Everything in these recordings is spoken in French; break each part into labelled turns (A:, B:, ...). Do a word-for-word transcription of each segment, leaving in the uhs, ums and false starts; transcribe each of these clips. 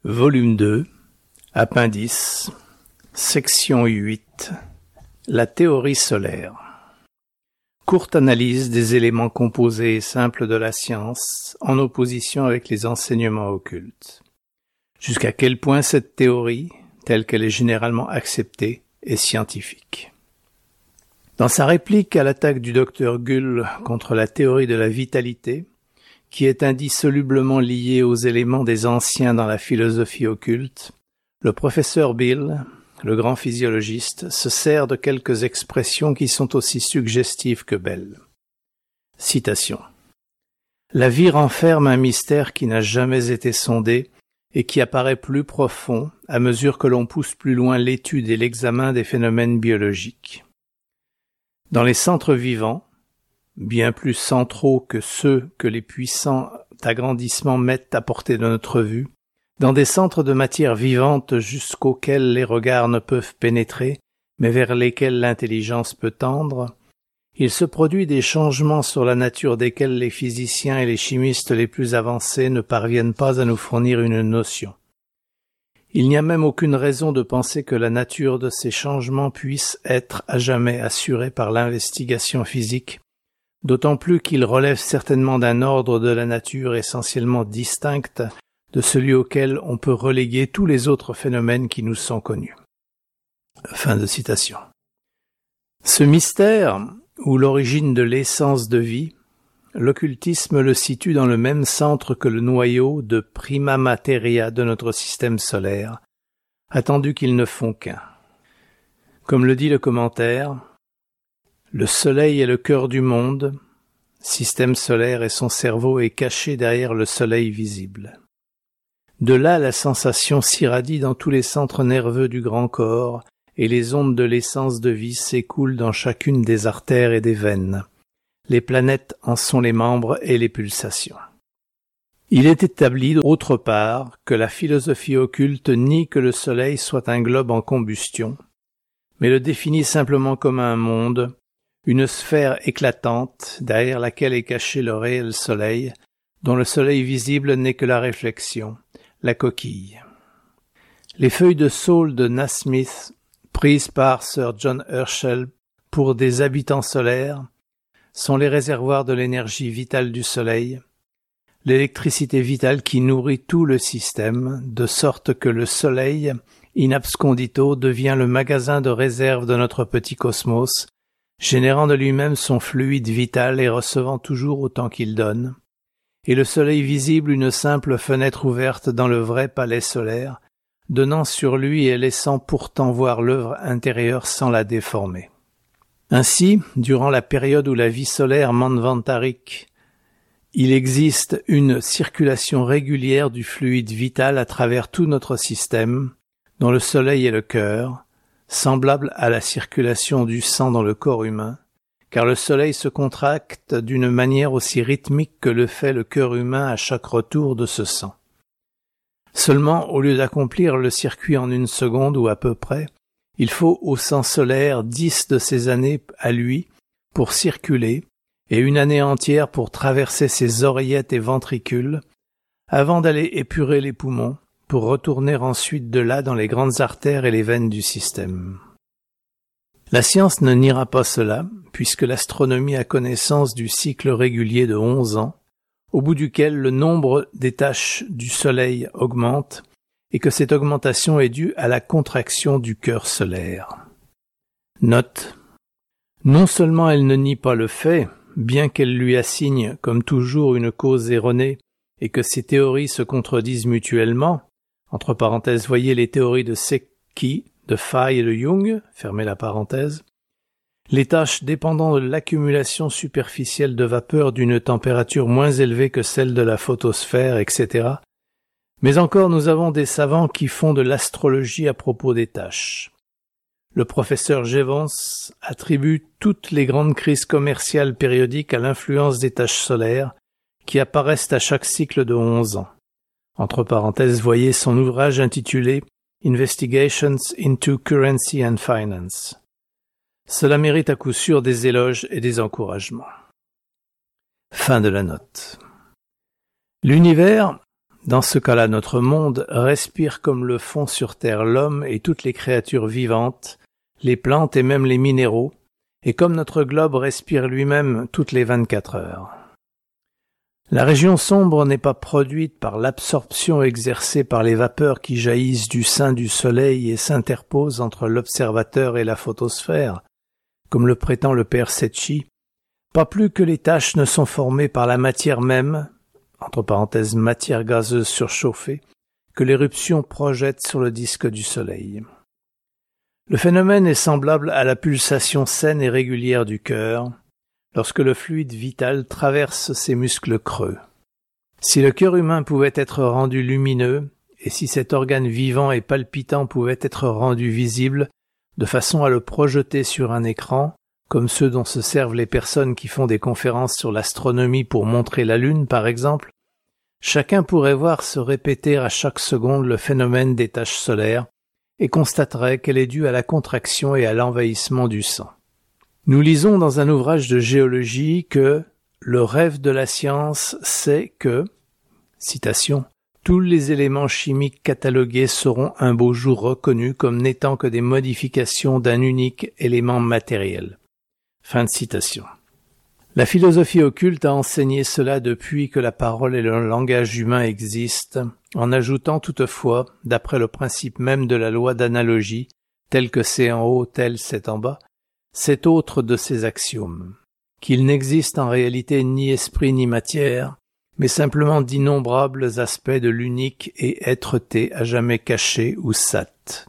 A: Volume deux, Appendice, Section huit, La théorie solaire. Courte analyse des éléments composés et simples de la science en opposition avec les enseignements occultes. Jusqu'à quel point cette théorie, telle qu'elle est généralement acceptée, est scientifique. Dans sa réplique à l'attaque du docteur Gull contre la théorie de la vitalité, qui est indissolublement liée aux éléments des anciens dans la philosophie occulte, le professeur Bill, le grand physiologiste, se sert de quelques expressions qui sont aussi suggestives que belles. Citation. « La vie renferme un mystère qui n'a jamais été sondé et qui apparaît plus profond à mesure que l'on pousse plus loin l'étude et l'examen des phénomènes biologiques. Dans les centres vivants, bien plus centraux que ceux que les puissants agrandissements mettent à portée de notre vue, dans des centres de matière vivante jusqu'auxquels les regards ne peuvent pénétrer, mais vers lesquels l'intelligence peut tendre, il se produit des changements sur la nature desquels les physiciens et les chimistes les plus avancés ne parviennent pas à nous fournir une notion. Il n'y a même aucune raison de penser que la nature de ces changements puisse être à jamais assurée par l'investigation physique, d'autant plus qu'ils relèvent certainement d'un ordre de la nature essentiellement distinct de celui auquel on peut reléguer tous les autres phénomènes qui nous sont connus. » Fin de citation. Ce mystère, ou l'origine de l'essence de vie, l'occultisme le situe dans le même centre que le noyau de prima materia de notre système solaire, attendu qu'ils ne font qu'un. Comme le dit le commentaire, le soleil est le cœur du monde, système solaire et son cerveau est caché derrière le soleil visible. De là, la sensation s'irradie dans tous les centres nerveux du grand corps et les ondes de l'essence de vie s'écoulent dans chacune des artères et des veines. Les planètes en sont les membres et les pulsations. Il est établi, autre part, que la philosophie occulte nie que le soleil soit un globe en combustion, mais le définit simplement comme un monde, une sphère éclatante derrière laquelle est caché le réel soleil, dont le soleil visible n'est que la réflexion, la coquille. Les feuilles de saule de Nasmyth, prises par Sir John Herschel pour des habitants solaires, sont les réservoirs de l'énergie vitale du soleil, l'électricité vitale qui nourrit tout le système, de sorte que le soleil, in abscondito, devient le magasin de réserve de notre petit cosmos, générant de lui-même son fluide vital et recevant toujours autant qu'il donne, et le soleil visible une simple fenêtre ouverte dans le vrai palais solaire, donnant sur lui et laissant pourtant voir l'œuvre intérieure sans la déformer. Ainsi, durant la période où la vie solaire manvantarique, il existe une circulation régulière du fluide vital à travers tout notre système, dont le soleil est le cœur, semblable à la circulation du sang dans le corps humain, car le soleil se contracte d'une manière aussi rythmique que le fait le cœur humain à chaque retour de ce sang. Seulement, au lieu d'accomplir le circuit en une seconde ou à peu près, il faut au sang solaire dix de ces années à lui pour circuler et une année entière pour traverser ses oreillettes et ventricules avant d'aller épurer les poumons pour retourner ensuite de là dans les grandes artères et les veines du système. La science ne niera pas cela, puisque l'astronomie a connaissance du cycle régulier de onze ans, au bout duquel le nombre des taches du soleil augmente et que cette augmentation est due à la contraction du cœur solaire. Note. Non seulement elle ne nie pas le fait, bien qu'elle lui assigne comme toujours une cause erronée et que ces théories se contredisent mutuellement, entre parenthèses voyez les théories de Secchi, de Fay et de Jung, fermez la parenthèse, les tâches dépendant de l'accumulation superficielle de vapeur d'une température moins élevée que celle de la photosphère, et cetera. Mais encore nous avons des savants qui font de l'astrologie à propos des tâches. Le professeur Jevons attribue toutes les grandes crises commerciales périodiques à l'influence des taches solaires qui apparaissent à chaque cycle de onze ans. Entre parenthèses, voyez son ouvrage intitulé Investigations into Currency and Finance. Cela mérite à coup sûr des éloges et des encouragements. Fin de la note. L'univers, dans ce cas-là, notre monde respire comme le font sur Terre l'homme et toutes les créatures vivantes, les plantes et même les minéraux, et comme notre globe respire lui-même toutes les vingt-quatre heures. La région sombre n'est pas produite par l'absorption exercée par les vapeurs qui jaillissent du sein du Soleil et s'interposent entre l'observateur et la photosphère, comme le prétend le père Secchi, pas plus que les taches ne sont formées par la matière même, entre parenthèses matière gazeuse surchauffée, que l'éruption projette sur le disque du Soleil. Le phénomène est semblable à la pulsation saine et régulière du cœur, lorsque le fluide vital traverse ses muscles creux. Si le cœur humain pouvait être rendu lumineux, et si cet organe vivant et palpitant pouvait être rendu visible, de façon à le projeter sur un écran, comme ceux dont se servent les personnes qui font des conférences sur l'astronomie pour montrer la Lune, par exemple, chacun pourrait voir se répéter à chaque seconde le phénomène des taches solaires et constaterait qu'elle est due à la contraction et à l'envahissement du sang. Nous lisons dans un ouvrage de géologie que « le rêve de la science, c'est que, citation, tous les éléments chimiques catalogués seront un beau jour reconnus comme n'étant que des modifications d'un unique élément matériel. » Fin de citation. La philosophie occulte a enseigné cela depuis que la parole et le langage humain existent, en ajoutant toutefois, d'après le principe même de la loi d'analogie, tel que c'est en haut, tel c'est en bas, cet autre de ces axiomes, qu'il n'existe en réalité ni esprit ni matière, mais simplement d'innombrables aspects de l'unique et êtreté à jamais caché ou sat.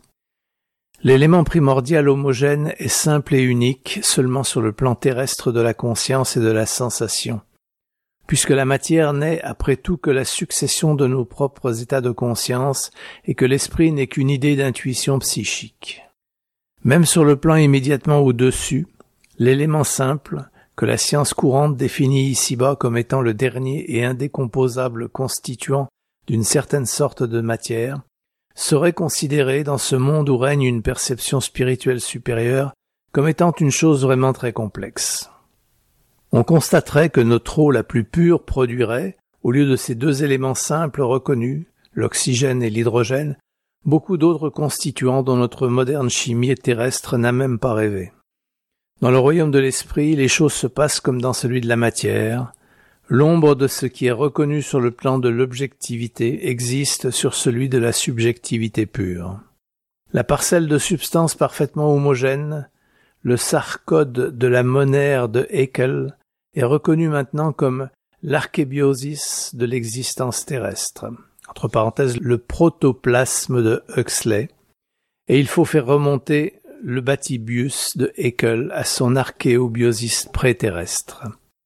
A: L'élément primordial homogène est simple et unique seulement sur le plan terrestre de la conscience et de la sensation, puisque la matière n'est après tout que la succession de nos propres états de conscience et que l'esprit n'est qu'une idée d'intuition psychique. Même sur le plan immédiatement au-dessus, l'élément simple, que la science courante définit ici-bas comme étant le dernier et indécomposable constituant d'une certaine sorte de matière, serait considéré dans ce monde où règne une perception spirituelle supérieure comme étant une chose vraiment très complexe. On constaterait que notre eau la plus pure produirait, au lieu de ces deux éléments simples reconnus, l'oxygène et l'hydrogène, beaucoup d'autres constituants dont notre moderne chimie terrestre n'a même pas rêvé. Dans le royaume de l'esprit, les choses se passent comme dans celui de la matière. L'ombre de ce qui est reconnu sur le plan de l'objectivité existe sur celui de la subjectivité pure. La parcelle de substance parfaitement homogène, le sarcode de la monère de Haeckel, est reconnu maintenant comme l'archébiosis de l'existence terrestre, entre parenthèses le protoplasme de Huxley, et il faut faire remonter le bathybius de Haeckel à son archéobiosis préterrestre.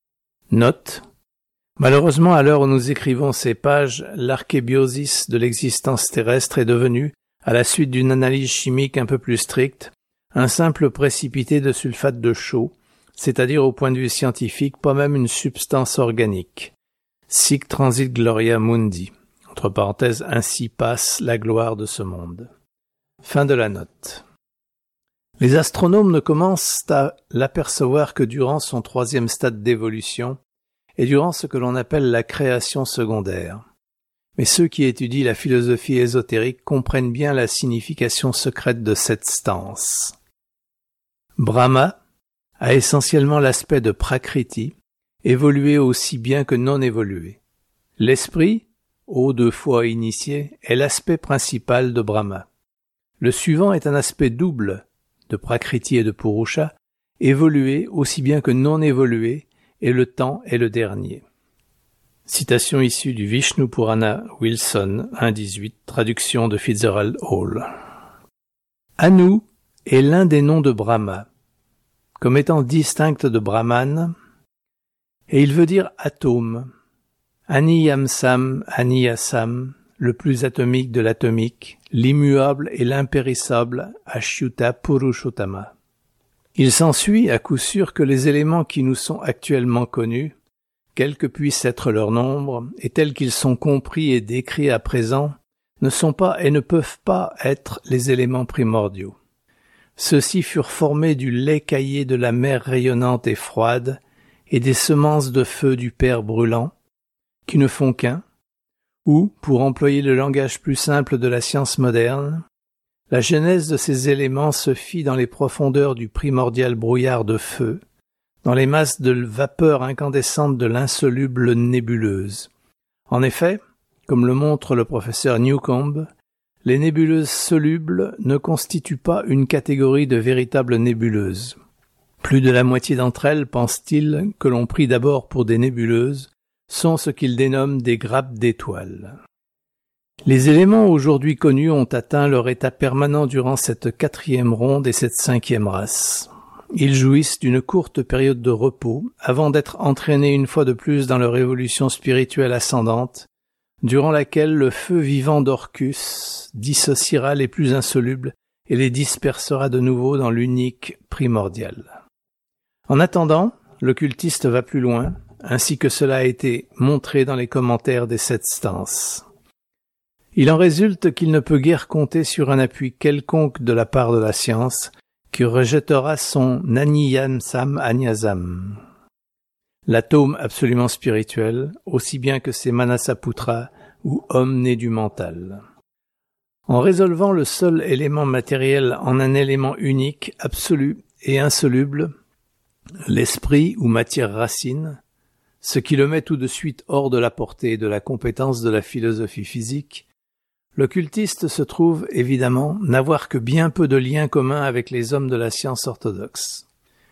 A: Note. Malheureusement, à l'heure où nous écrivons ces pages, l'archébiosis de l'existence terrestre est devenu, à la suite d'une analyse chimique un peu plus stricte, un simple précipité de sulfate de chaux, c'est-à-dire au point de vue scientifique, pas même une substance organique. Sic transit gloria mundi. Entre parenthèses, ainsi passe la gloire de ce monde. Fin de la note. Les astronomes ne commencent à l'apercevoir que durant son troisième stade d'évolution, et durant ce que l'on appelle la création secondaire. Mais ceux qui étudient la philosophie ésotérique comprennent bien la signification secrète de cette stance. Brahma a essentiellement l'aspect de Prakriti, évolué aussi bien que non évolué. L'esprit, ô deux fois initié, est l'aspect principal de Brahma. Le suivant est un aspect double de Prakriti et de Purusha, évolué aussi bien que non évolué, et le temps est le dernier. Citation issue du Vishnu Purana Wilson un dix-huit, traduction de Fitzgerald Hall. Anu est l'un des noms de Brahma, comme étant distinct de Brahman, et il veut dire atome. Aniyamsam, Aniyasam, le plus atomique de l'atomique, l'immuable et l'impérissable Ashyuta Purushottama. Il s'ensuit à coup sûr que les éléments qui nous sont actuellement connus, quel que puisse être leur nombre, et tels qu'ils sont compris et décrits à présent, ne sont pas et ne peuvent pas être les éléments primordiaux. Ceux-ci furent formés du lait caillé de la mer rayonnante et froide, et des semences de feu du Père brûlant, qui ne font qu'un, ou, pour employer le langage plus simple de la science moderne, la genèse de ces éléments se fit dans les profondeurs du primordial brouillard de feu, dans les masses de vapeur incandescente de l'insoluble nébuleuse. En effet, comme le montre le professeur Newcomb, les nébuleuses solubles ne constituent pas une catégorie de véritables nébuleuses. Plus de la moitié d'entre elles, pense-t-il, que l'on prit d'abord pour des nébuleuses, sont ce qu'il dénomme des grappes d'étoiles. Les éléments aujourd'hui connus ont atteint leur état permanent durant cette quatrième ronde et cette cinquième race. Ils jouissent d'une courte période de repos avant d'être entraînés une fois de plus dans leur évolution spirituelle ascendante, durant laquelle le feu vivant d'Orcus dissociera les plus insolubles et les dispersera de nouveau dans l'unique primordial. En attendant, l'occultiste va plus loin, ainsi que cela a été montré dans les commentaires des sept stances. Il en résulte qu'il ne peut guère compter sur un appui quelconque de la part de la science, qui rejettera son Naniyam-sam Anyasam, l'atome absolument spirituel, aussi bien que ses Manasaputras ou hommes nés du mental. En résolvant le seul élément matériel en un élément unique, absolu et insoluble, l'esprit ou matière racine, ce qui le met tout de suite hors de la portée et de la compétence de la philosophie physique, l'occultiste se trouve, évidemment, n'avoir que bien peu de liens communs avec les hommes de la science orthodoxe.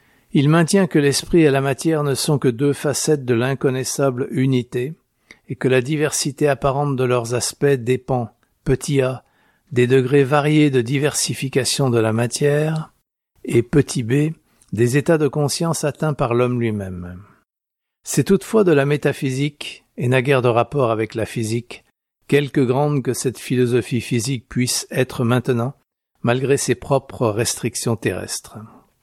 A: Il maintient que l'esprit et la matière ne sont que deux facettes de l'inconnaissable unité, et que la diversité apparente de leurs aspects dépend, petit a, des degrés variés de diversification de la matière, et petit b, des états de conscience atteints par l'homme lui-même. C'est toutefois de la métaphysique, et n'a guère de rapport avec la physique, quelque grande que cette philosophie physique puisse être maintenant, malgré ses propres restrictions terrestres.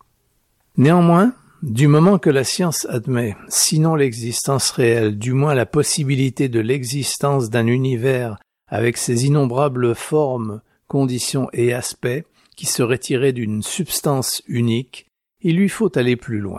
A: Néanmoins, du moment que la science admet, sinon l'existence réelle, du moins la possibilité de l'existence d'un univers avec ses innombrables formes, conditions et aspects, qui seraient tirés d'une substance unique, il lui faut aller plus loin.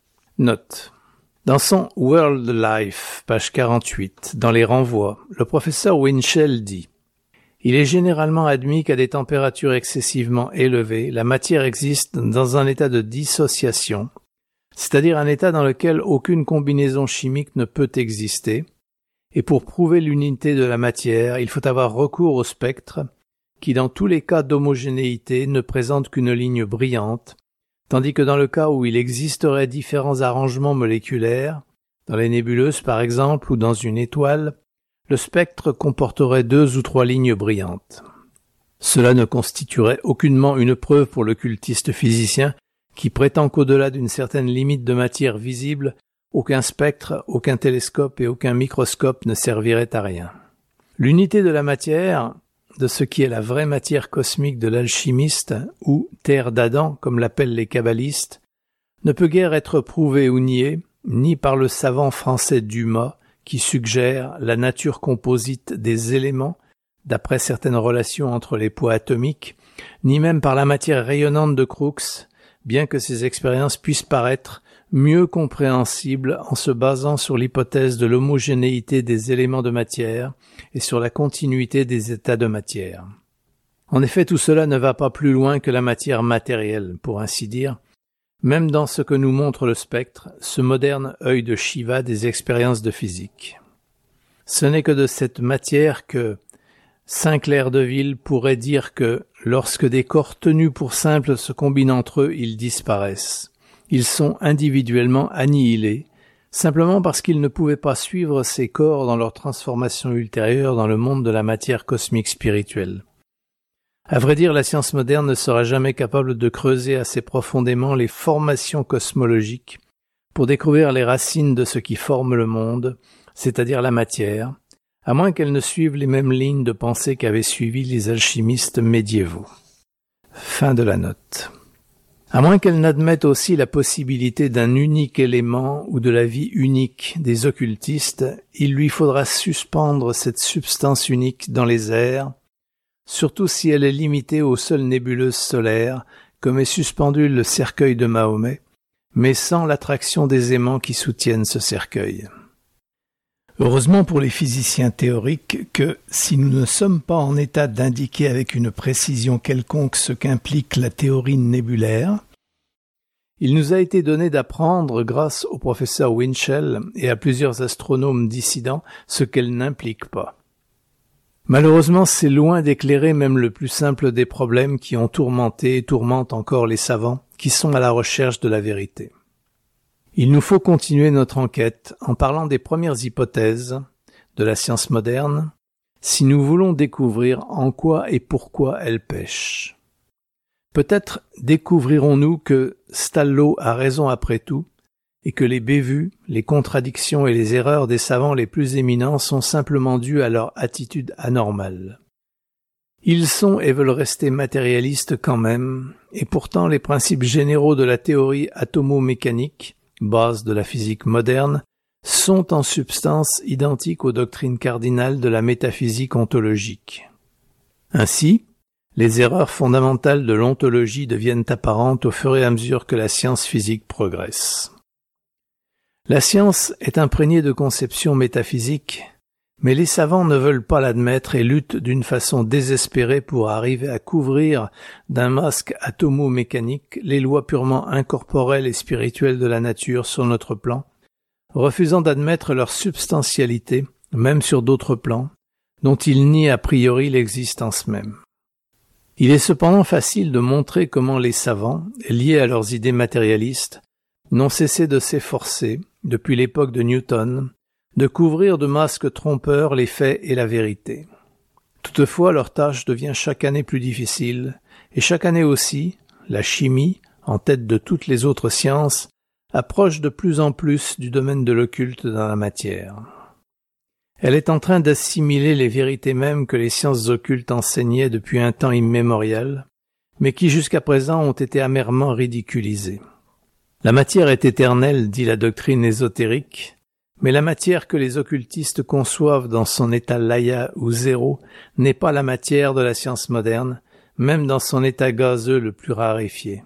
A: Note. Dans son World Life, page quarante-huit, dans les renvois, le professeur Winchell dit « Il est généralement admis qu'à des températures excessivement élevées, la matière existe dans un état de dissociation, c'est-à-dire un état dans lequel aucune combinaison chimique ne peut exister, et pour prouver l'unité de la matière, il faut avoir recours au spectre, qui dans tous les cas d'homogénéité ne présente qu'une ligne brillante, tandis que dans le cas où il existerait différents arrangements moléculaires, dans les nébuleuses par exemple ou dans une étoile, le spectre comporterait deux ou trois lignes brillantes. Cela ne constituerait aucunement une preuve pour l'occultiste physicien qui prétend qu'au-delà d'une certaine limite de matière visible, aucun spectre, aucun télescope et aucun microscope ne servirait à rien. L'unité de la matière, de ce qui est la vraie matière cosmique de l'alchimiste, ou terre d'Adam, comme l'appellent les kabbalistes, ne peut guère être prouvée ou niée, ni par le savant français Dumas, qui suggère la nature composite des éléments, d'après certaines relations entre les poids atomiques, ni même par la matière rayonnante de Crookes, bien que ces expériences puissent paraître mieux compréhensibles en se basant sur l'hypothèse de l'homogénéité des éléments de matière et sur la continuité des états de matière. En effet, tout cela ne va pas plus loin que la matière matérielle, pour ainsi dire, même dans ce que nous montre le spectre, ce moderne œil de Shiva des expériences de physique. Ce n'est que de cette matière que Saint-Clair de Ville pourrait dire que, lorsque des corps tenus pour simples se combinent entre eux, ils disparaissent. Ils sont individuellement annihilés, simplement parce qu'ils ne pouvaient pas suivre ces corps dans leur transformation ultérieure dans le monde de la matière cosmique spirituelle. À vrai dire, la science moderne ne sera jamais capable de creuser assez profondément les formations cosmologiques pour découvrir les racines de ce qui forme le monde, c'est-à-dire la matière, à moins qu'elle ne suive les mêmes lignes de pensée qu'avaient suivies les alchimistes médiévaux. Fin de la note. À moins qu'elle n'admette aussi la possibilité d'un unique élément ou de la vie unique des occultistes, il lui faudra suspendre cette substance unique dans les airs, surtout si elle est limitée aux seules nébuleuses solaires, comme est suspendu le cercueil de Mahomet, mais sans l'attraction des aimants qui soutiennent ce cercueil. Heureusement pour les physiciens théoriques que, si nous ne sommes pas en état d'indiquer avec une précision quelconque ce qu'implique la théorie nébulaire, il nous a été donné d'apprendre, grâce au professeur Winchell et à plusieurs astronomes dissidents, ce qu'elle n'implique pas. Malheureusement, c'est loin d'éclairer même le plus simple des problèmes qui ont tourmenté et tourmentent encore les savants qui sont à la recherche de la vérité. Il nous faut continuer notre enquête en parlant des premières hypothèses de la science moderne, si nous voulons découvrir en quoi et pourquoi elle pêche. Peut-être découvrirons-nous que Stallo a raison après tout, et que les bévues, les contradictions et les erreurs des savants les plus éminents sont simplement dues à leur attitude anormale. Ils sont et veulent rester matérialistes quand même, et pourtant les principes généraux de la théorie atomo-mécanique, base de la physique moderne, sont en substance identiques aux doctrines cardinales de la métaphysique ontologique. Ainsi, les erreurs fondamentales de l'ontologie deviennent apparentes au fur et à mesure que la science physique progresse. La science est imprégnée de conceptions métaphysiques, mais les savants ne veulent pas l'admettre et luttent d'une façon désespérée pour arriver à couvrir d'un masque atomo-mécanique les lois purement incorporelles et spirituelles de la nature sur notre plan, refusant d'admettre leur substantialité, même sur d'autres plans, dont ils nient a priori l'existence même. Il est cependant facile de montrer comment les savants, liés à leurs idées matérialistes, n'ont cessé de s'efforcer, depuis l'époque de Newton, de couvrir de masques trompeurs les faits et la vérité. Toutefois, leur tâche devient chaque année plus difficile, et chaque année aussi, la chimie, en tête de toutes les autres sciences, approche de plus en plus du domaine de l'occulte dans la matière. Elle est en train d'assimiler les vérités mêmes que les sciences occultes enseignaient depuis un temps immémorial, mais qui jusqu'à présent ont été amèrement ridiculisées. La matière est éternelle, dit la doctrine ésotérique, mais la matière que les occultistes conçoivent dans son état laya ou zéro n'est pas la matière de la science moderne, même dans son état gazeux le plus raréfié.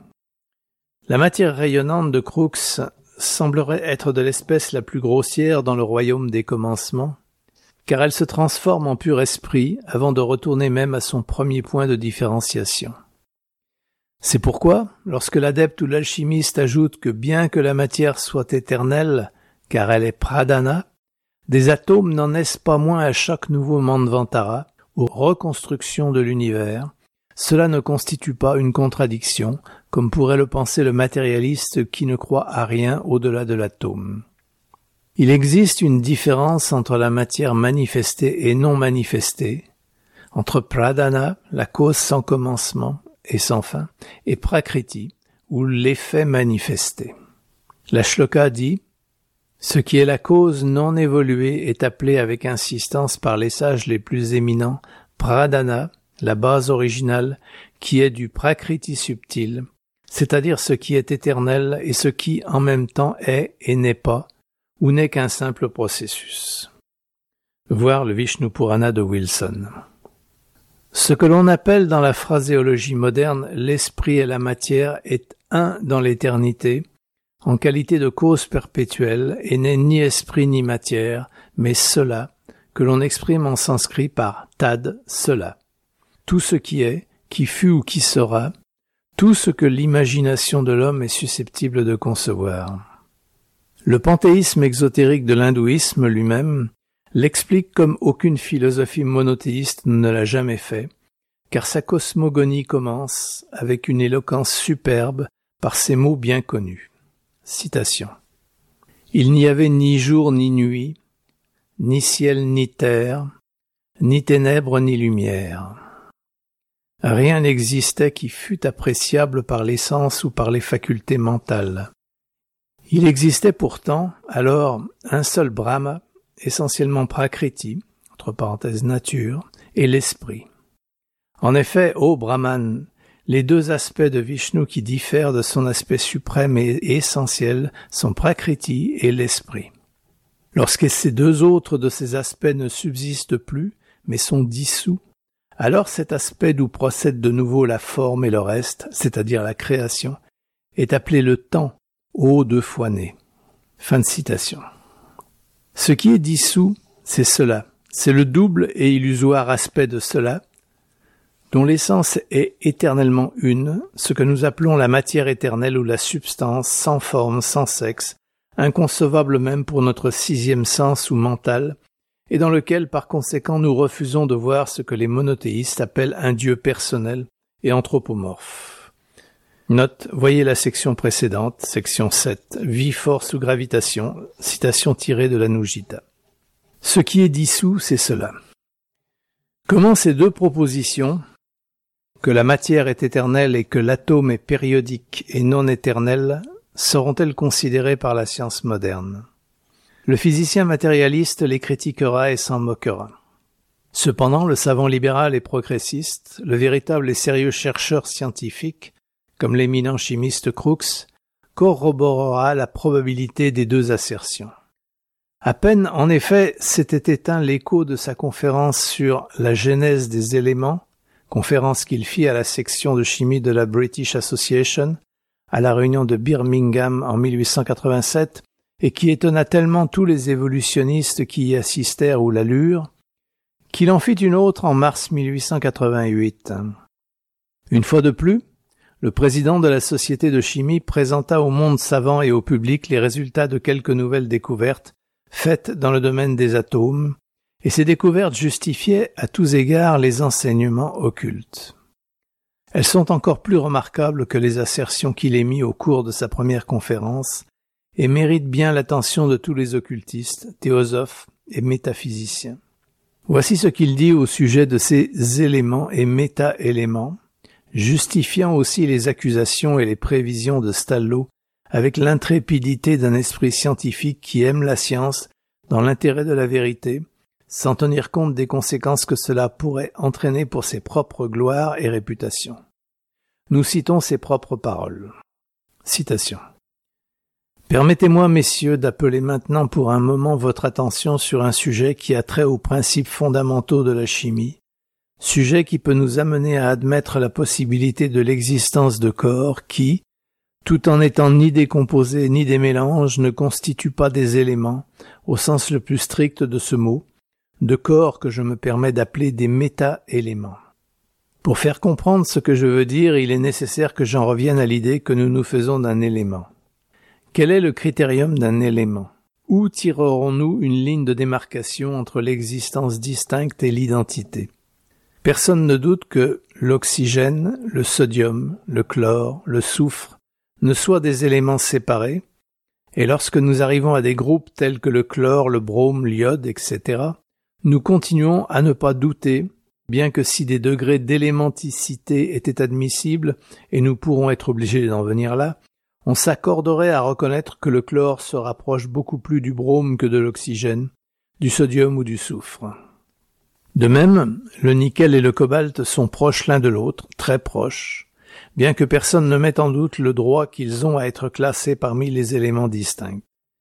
A: La matière rayonnante de Crookes semblerait être de l'espèce la plus grossière dans le royaume des commencements, car elle se transforme en pur esprit avant de retourner même à son premier point de différenciation. C'est pourquoi, lorsque l'adepte ou l'alchimiste ajoute que bien que la matière soit éternelle, car elle est pradhana, des atomes n'en naissent pas moins à chaque nouveau manvantara, ou reconstruction de l'univers, cela ne constitue pas une contradiction, comme pourrait le penser le matérialiste qui ne croit à rien au-delà de l'atome. Il existe une différence entre la matière manifestée et non manifestée, entre pradhana, la cause sans commencement et sans fin, et prakriti, ou l'effet manifesté. La shloka dit « Ce qui est la cause non évoluée est appelé avec insistance par les sages les plus éminents pradhana, la base originale, qui est du prakriti subtil, c'est-à-dire ce qui est éternel et ce qui en même temps est et n'est pas, ou n'est qu'un simple processus. » Voir le Vishnu Purana de Wilson. Ce que l'on appelle dans la phraséologie moderne l'esprit et la matière est un dans l'éternité, en qualité de cause perpétuelle, et n'est ni esprit ni matière, mais cela, que l'on exprime en sanskrit par tad, cela. Tout ce qui est, qui fut ou qui sera, tout ce que l'imagination de l'homme est susceptible de concevoir. Le panthéisme exotérique de l'hindouisme lui-même l'explique comme aucune philosophie monothéiste ne l'a jamais fait, car sa cosmogonie commence avec une éloquence superbe par ces mots bien connus. Citation. « Il n'y avait ni jour ni nuit, ni ciel ni terre, ni ténèbres ni lumière. Rien n'existait qui fût appréciable par les sens ou par les facultés mentales. Il existait pourtant, alors, un seul Brahma, essentiellement Prakriti, entre parenthèses nature, et l'esprit. En effet, ô Brahman, les deux aspects de Vishnu qui diffèrent de son aspect suprême et essentiel sont Prakriti et l'esprit. Lorsque ces deux autres de ces aspects ne subsistent plus, mais sont dissous, alors cet aspect d'où procède de nouveau la forme et le reste, c'est-à-dire la création, est appelé le temps, ô deux fois né. Fin de citation. Ce qui est dissous C'est cela, c'est le double et illusoire aspect de cela, dont l'essence est éternellement une, ce que nous appelons la matière éternelle ou la substance, sans forme, sans sexe, inconcevable même pour notre sixième sens ou mental, et dans lequel par conséquent nous refusons de voir ce que les monothéistes appellent un Dieu personnel et anthropomorphe. Note, voyez la section précédente, section sept, Vie, force ou gravitation, citation tirée de l'Anugita. Ce qui est dissous, c'est cela. Comment ces deux propositions, que la matière est éternelle et que l'atome est périodique et non éternel, seront-elles considérées par la science moderne? Le physicien matérialiste les critiquera et s'en moquera. Cependant, le savant libéral et progressiste, le véritable et sérieux chercheur scientifique, comme l'éminent chimiste Crookes, corroborera la probabilité des deux assertions. À peine, en effet, s'était éteint l'écho de sa conférence sur la genèse des éléments, conférence qu'il fit à la section de chimie de la British Association, à la réunion de Birmingham en mille huit cent quatre-vingt-sept, et qui étonna tellement tous les évolutionnistes qui y assistèrent ou la lurent, qu'il en fit une autre en mars mille huit cent quatre-vingt-huit. Une fois de plus, le président de la Société de chimie présenta au monde savant et au public les résultats de quelques nouvelles découvertes faites dans le domaine des atomes, et ces découvertes justifiaient à tous égards les enseignements occultes. Elles sont encore plus remarquables que les assertions qu'il émit au cours de sa première conférence, et méritent bien l'attention de tous les occultistes, théosophes et métaphysiciens. Voici ce qu'il dit au sujet de ces éléments et méta-éléments, justifiant aussi les accusations et les prévisions de Stallo avec l'intrépidité d'un esprit scientifique qui aime la science dans l'intérêt de la vérité, sans tenir compte des conséquences que cela pourrait entraîner pour ses propres gloires et réputations. Nous citons ses propres paroles. Citation. Permettez-moi, messieurs, d'appeler maintenant pour un moment votre attention sur un sujet qui a trait aux principes fondamentaux de la chimie, sujet qui peut nous amener à admettre la possibilité de l'existence de corps qui, tout en étant ni des composés ni des mélanges, ne constituent pas des éléments, au sens le plus strict de ce mot, de corps que je me permets d'appeler des méta-éléments. Pour faire comprendre ce que je veux dire, il est nécessaire que j'en revienne à l'idée que nous nous faisons d'un élément. Quel est le critérium d'un élément? Où tirerons-nous une ligne de démarcation entre l'existence distincte et l'identité? Personne ne doute que l'oxygène, le sodium, le chlore, le soufre ne soient des éléments séparés, et lorsque nous arrivons à des groupes tels que le chlore, le brome, l'iode, et cetera, nous continuons à ne pas douter, bien que si des degrés d'élémenticité étaient admissibles, et nous pourrons être obligés d'en venir là, on s'accorderait à reconnaître que le chlore se rapproche beaucoup plus du brome que de l'oxygène, du sodium ou du soufre. De même, le nickel et le cobalt sont proches l'un de l'autre, très proches, bien que personne ne mette en doute le droit qu'ils ont à être classés parmi les éléments distincts.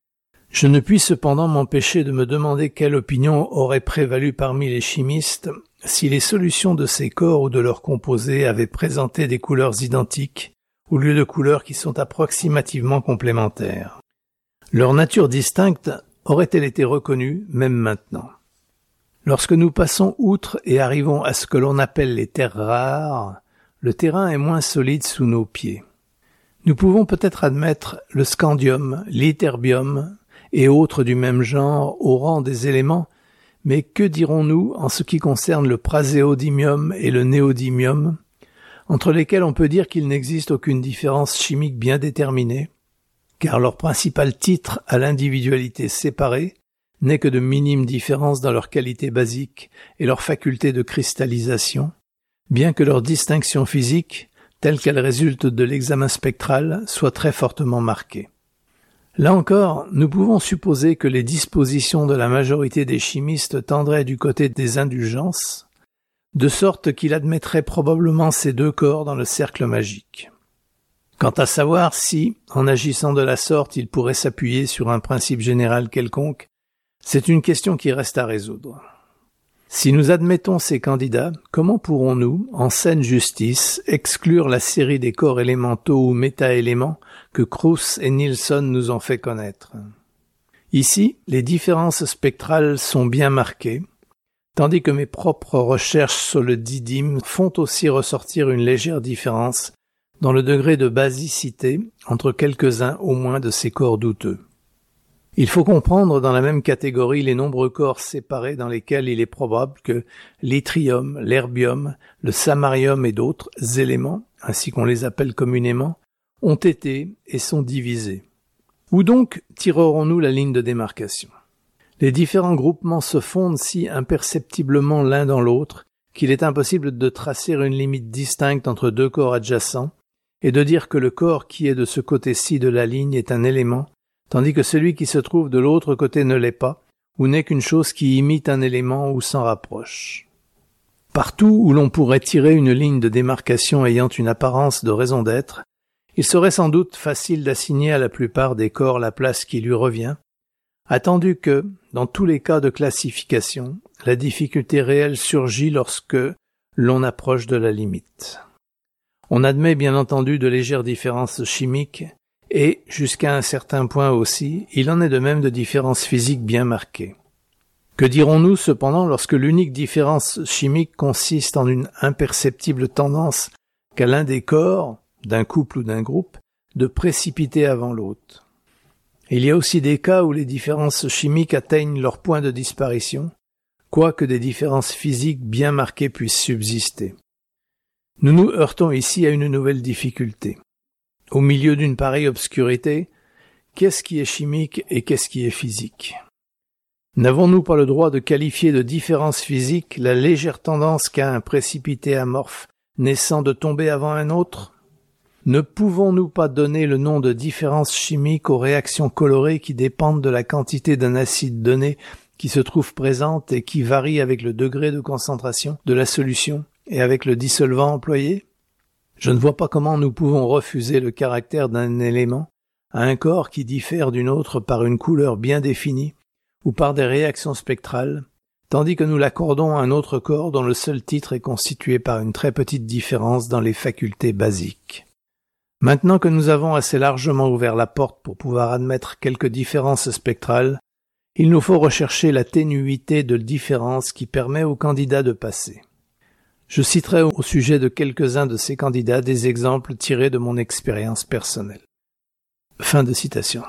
A: Je ne puis cependant m'empêcher de me demander quelle opinion aurait prévalu parmi les chimistes si les solutions de ces corps ou de leurs composés avaient présenté des couleurs identiques, au lieu de couleurs qui sont approximativement complémentaires. Leur nature distincte aurait-elle été reconnue, même maintenant? Lorsque nous passons outre et arrivons à ce que l'on appelle les terres rares, le terrain est moins solide sous nos pieds. Nous pouvons peut-être admettre le scandium, l'ytterbium et autres du même genre au rang des éléments, mais que dirons-nous en ce qui concerne le praséodymium et le néodymium, entre lesquels on peut dire qu'il n'existe aucune différence chimique bien déterminée, car leur principal titre à l'individualité séparée n'est que de minimes différences dans leur qualité basique et leur faculté de cristallisation, bien que leur distinction physique, telle qu'elle résulte de l'examen spectral, soit très fortement marquée. Là encore, nous pouvons supposer que les dispositions de la majorité des chimistes tendraient du côté des indulgences, de sorte qu'il admettrait probablement ces deux corps dans le cercle magique. Quant à savoir si, en agissant de la sorte, il pourrait s'appuyer sur un principe général quelconque, c'est une question qui reste à résoudre. Si nous admettons ces candidats, comment pourrons-nous, en saine justice, exclure la série des corps élémentaux ou méta-éléments que Crookes et Nielsen nous ont fait connaître? Ici, les différences spectrales sont bien marquées, tandis que mes propres recherches sur le didyme font aussi ressortir une légère différence dans le degré de basicité entre quelques-uns au moins de ces corps douteux. Il faut comprendre dans la même catégorie les nombreux corps séparés dans lesquels il est probable que l'yttrium, l'herbium, le samarium et d'autres éléments, ainsi qu'on les appelle communément, ont été et sont divisés. Où donc tirerons-nous la ligne de démarcation ? Les différents groupements se fondent si imperceptiblement l'un dans l'autre qu'il est impossible de tracer une limite distincte entre deux corps adjacents et de dire que le corps qui est de ce côté-ci de la ligne est un élément, tandis que celui qui se trouve de l'autre côté ne l'est pas, ou n'est qu'une chose qui imite un élément ou s'en rapproche. Partout où l'on pourrait tirer une ligne de démarcation ayant une apparence de raison d'être, il serait sans doute facile d'assigner à la plupart des corps la place qui lui revient, attendu que, dans tous les cas de classification, la difficulté réelle surgit lorsque l'on approche de la limite. On admet bien entendu de légères différences chimiques, et, jusqu'à un certain point aussi, il en est de même de différences physiques bien marquées. Que dirons-nous cependant lorsque l'unique différence chimique consiste en une imperceptible tendance qu'a l'un des corps, d'un couple ou d'un groupe, de précipiter avant l'autre? Il y a aussi des cas où les différences chimiques atteignent leur point de disparition, quoique des différences physiques bien marquées puissent subsister. Nous nous heurtons ici à une nouvelle difficulté. Au milieu d'une pareille obscurité, qu'est-ce qui est chimique et qu'est-ce qui est physique? N'avons-nous pas le droit de qualifier de différence physique la légère tendance qu'a un précipité amorphe naissant de tomber avant un autre? Ne pouvons-nous pas donner le nom de différence chimique aux réactions colorées qui dépendent de la quantité d'un acide donné qui se trouve présente et qui varie avec le degré de concentration de la solution et avec le dissolvant employé? Je ne vois pas comment nous pouvons refuser le caractère d'un élément à un corps qui diffère d'une autre par une couleur bien définie ou par des réactions spectrales, tandis que nous l'accordons à un autre corps dont le seul titre est constitué par une très petite différence dans les facultés basiques. Maintenant que nous avons assez largement ouvert la porte pour pouvoir admettre quelques différences spectrales, il nous faut rechercher la ténuité de différence qui permet au candidat de passer. Je citerai au sujet de quelques-uns de ces candidats des exemples tirés de mon expérience personnelle. Fin de citation.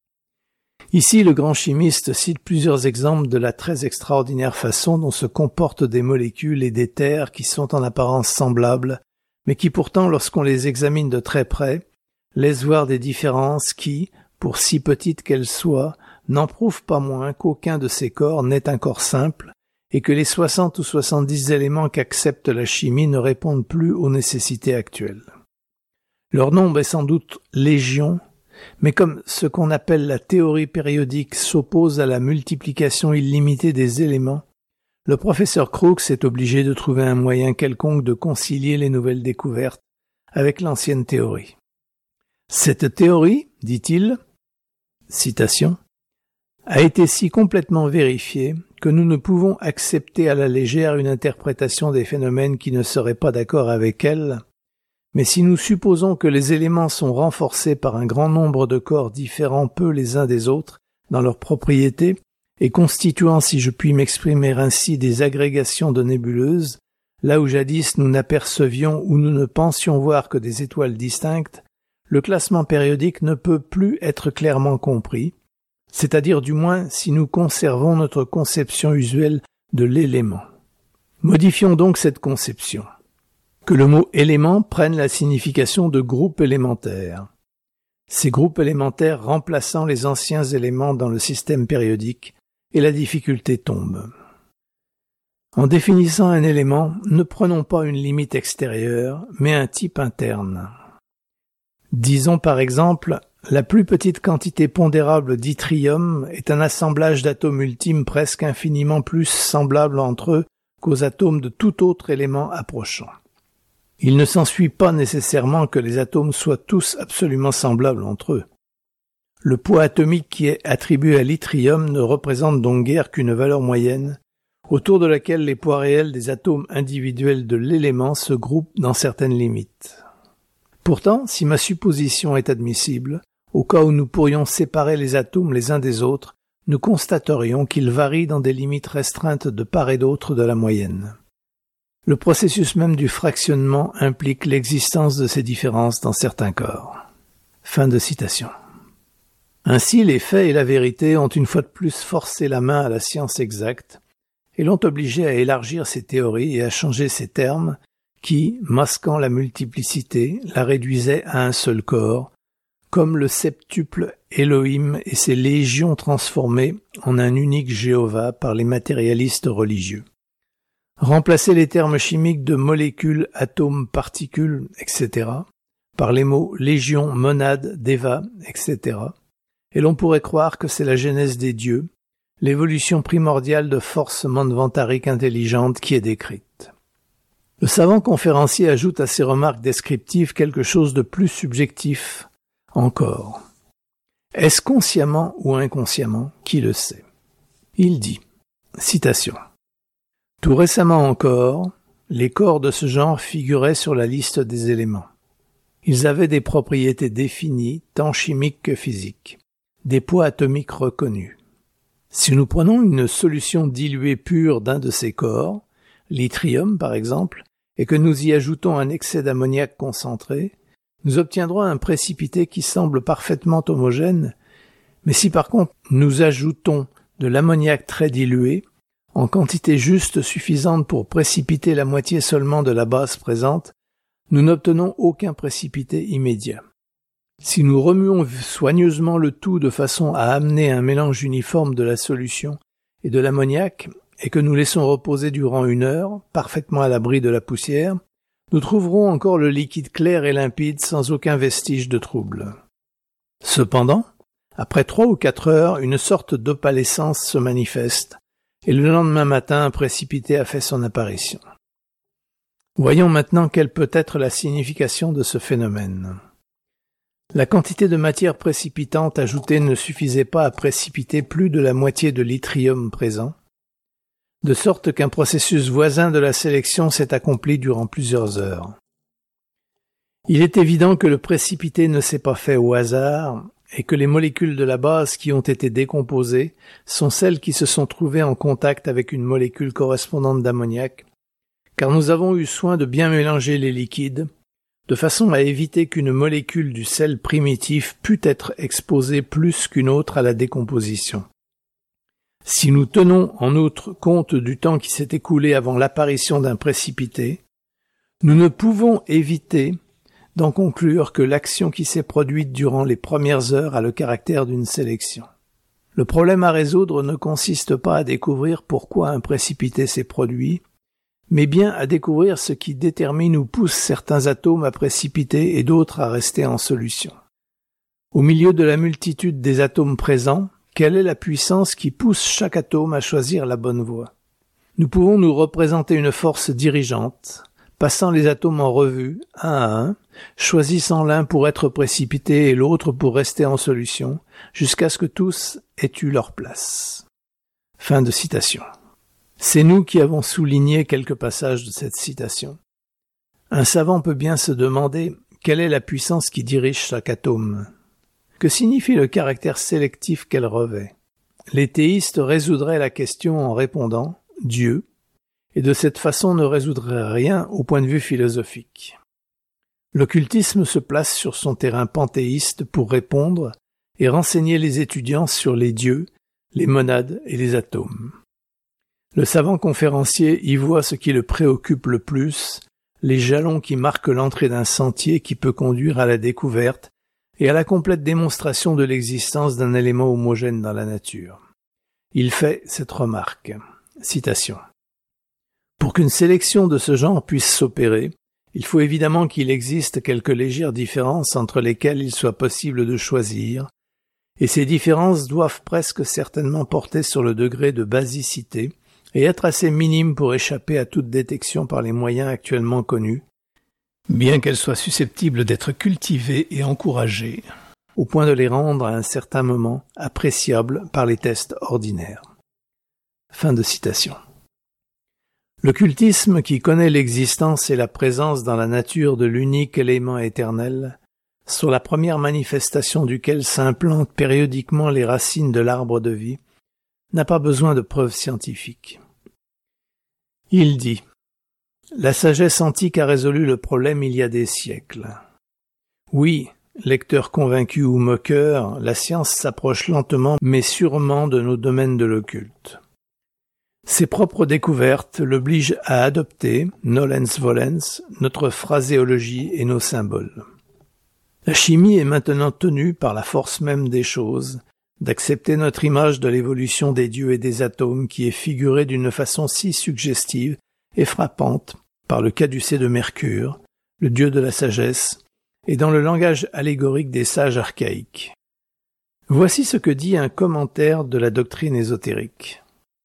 A: Ici, le grand chimiste cite plusieurs exemples de la très extraordinaire façon dont se comportent des molécules et des terres qui sont en apparence semblables, mais qui pourtant, lorsqu'on les examine de très près, laissent voir des différences qui, pour si petites qu'elles soient, n'en prouvent pas moins qu'aucun de ces corps n'est un corps simple, et que les soixante ou soixante-dix éléments qu'accepte la chimie ne répondent plus aux nécessités actuelles. Leur nombre est sans doute légion, mais comme ce qu'on appelle la théorie périodique s'oppose à la multiplication illimitée des éléments, le professeur Crookes est obligé de trouver un moyen quelconque de concilier les nouvelles découvertes avec l'ancienne théorie. Cette théorie, dit-il, citation, a été si complètement vérifiée que nous ne pouvons accepter à la légère une interprétation des phénomènes qui ne serait pas d'accord avec elle, mais si nous supposons que les éléments sont renforcés par un grand nombre de corps différents peu les uns des autres dans leurs propriétés et constituant, si je puis m'exprimer ainsi, des agrégations de nébuleuses, là où jadis nous n'apercevions ou nous ne pensions voir que des étoiles distinctes, le classement périodique ne peut plus être clairement compris, c'est-à-dire du moins si nous conservons notre conception usuelle de l'élément. Modifions donc cette conception. Que le mot élément prenne la signification de groupe élémentaire. Ces groupes élémentaires remplaçant les anciens éléments dans le système périodique, et la difficulté tombe. En définissant un élément, ne prenons pas une limite extérieure, mais un type interne. Disons par exemple, la plus petite quantité pondérable d'yttrium est un assemblage d'atomes ultimes presque infiniment plus semblables entre eux qu'aux atomes de tout autre élément approchant. Il ne s'ensuit pas nécessairement que les atomes soient tous absolument semblables entre eux. Le poids atomique qui est attribué à l'yttrium ne représente donc guère qu'une valeur moyenne, autour de laquelle les poids réels des atomes individuels de l'élément se groupent dans certaines limites. Pourtant, si ma supposition est admissible, au cas où nous pourrions séparer les atomes les uns des autres nous constaterions qu'il varie dans des limites restreintes de part et d'autre de la moyenne. Le processus même du fractionnement implique l'existence de ces différences dans certains corps. Fin de citation. Ainsi, les faits et la vérité ont une fois de plus forcé la main à la science exacte et l'ont obligé à élargir ses théories et à changer ses termes qui, masquant la multiplicité, la réduisaient à un seul corps, comme le septuple Elohim et ses légions transformées en un unique Jéhovah par les matérialistes religieux. Remplacer les termes chimiques de molécules, atomes, particules, et cetera par les mots légion, monade, déva, et cetera. Et l'on pourrait croire que c'est la genèse des dieux, l'évolution primordiale de forces manvantariques intelligentes qui est décrite. Le savant conférencier ajoute à ces remarques descriptives quelque chose de plus subjectif encore. Est-ce consciemment ou inconsciemment? Qui le sait? Il dit, citation, « Tout récemment encore, les corps de ce genre figuraient sur la liste des éléments. Ils avaient des propriétés définies, tant chimiques que physiques, des poids atomiques reconnus. Si nous prenons une solution diluée pure d'un de ces corps, l'yttrium par exemple, et que nous y ajoutons un excès d'ammoniac concentré, nous obtiendrons un précipité qui semble parfaitement homogène, mais si par contre nous ajoutons de l'ammoniac très dilué, en quantité juste suffisante pour précipiter la moitié seulement de la base présente, nous n'obtenons aucun précipité immédiat. Si nous remuons soigneusement le tout de façon à amener un mélange uniforme de la solution et de l'ammoniac, et que nous laissons reposer durant une heure, parfaitement à l'abri de la poussière, nous trouverons encore le liquide clair et limpide sans aucun vestige de trouble. Cependant, après trois ou quatre heures, une sorte d'opalescence se manifeste, et le lendemain matin, un précipité a fait son apparition. Voyons maintenant quelle peut être la signification de ce phénomène. La quantité de matière précipitante ajoutée ne suffisait pas à précipiter plus de la moitié de l'yttrium présent, de sorte qu'un processus voisin de la sélection s'est accompli durant plusieurs heures. Il est évident que le précipité ne s'est pas fait au hasard et que les molécules de la base qui ont été décomposées sont celles qui se sont trouvées en contact avec une molécule correspondante d'ammoniac, car nous avons eu soin de bien mélanger les liquides, de façon à éviter qu'une molécule du sel primitif pût être exposée plus qu'une autre à la décomposition. Si nous tenons en outre compte du temps qui s'est écoulé avant l'apparition d'un précipité, nous ne pouvons éviter d'en conclure que l'action qui s'est produite durant les premières heures a le caractère d'une sélection. Le problème à résoudre ne consiste pas à découvrir pourquoi un précipité s'est produit, mais bien à découvrir ce qui détermine ou pousse certains atomes à précipiter et d'autres à rester en solution. Au milieu de la multitude des atomes présents, quelle est la puissance qui pousse chaque atome à choisir la bonne voie? Nous pouvons nous représenter une force dirigeante, passant les atomes en revue, un à un, choisissant l'un pour être précipité et l'autre pour rester en solution, jusqu'à ce que tous aient eu leur place. Fin de citation. C'est nous qui avons souligné quelques passages de cette citation. Un savant peut bien se demander quelle est la puissance qui dirige chaque atome. Que signifie le caractère sélectif qu'elle revêt? Les théistes résoudraient la question en répondant « Dieu », et de cette façon ne résoudraient rien au point de vue philosophique. L'occultisme se place sur son terrain panthéiste pour répondre et renseigner les étudiants sur les dieux, les monades et les atomes. Le savant conférencier y voit ce qui le préoccupe le plus, les jalons qui marquent l'entrée d'un sentier qui peut conduire à la découverte et à la complète démonstration de l'existence d'un élément homogène dans la nature. Il fait cette remarque. Citation. Pour qu'une sélection de ce genre puisse s'opérer, il faut évidemment qu'il existe quelques légères différences entre lesquelles il soit possible de choisir, et ces différences doivent presque certainement porter sur le degré de basicité et être assez minimes pour échapper à toute détection par les moyens actuellement connus, bien qu'elles soient susceptibles d'être cultivées et encouragées, au point de les rendre à un certain moment appréciables par les tests ordinaires. Fin de citation. L'occultisme qui connaît l'existence et la présence dans la nature de l'unique élément éternel, sur la première manifestation duquel s'implantent périodiquement les racines de l'arbre de vie, n'a pas besoin de preuves scientifiques. Il dit « La sagesse antique a résolu le problème il y a des siècles. Oui, lecteur convaincu ou moqueur, la science s'approche lentement mais sûrement de nos domaines de l'occulte. Ses propres découvertes l'obligent à adopter, nolens volens, notre phraséologie et nos symboles. La chimie est maintenant tenue par la force même des choses d'accepter notre image de l'évolution des dieux et des atomes qui est figurée d'une façon si suggestive et frappante par le caducée de Mercure, le dieu de la sagesse, et dans le langage allégorique des sages archaïques. Voici ce que dit un commentaire de la doctrine ésotérique.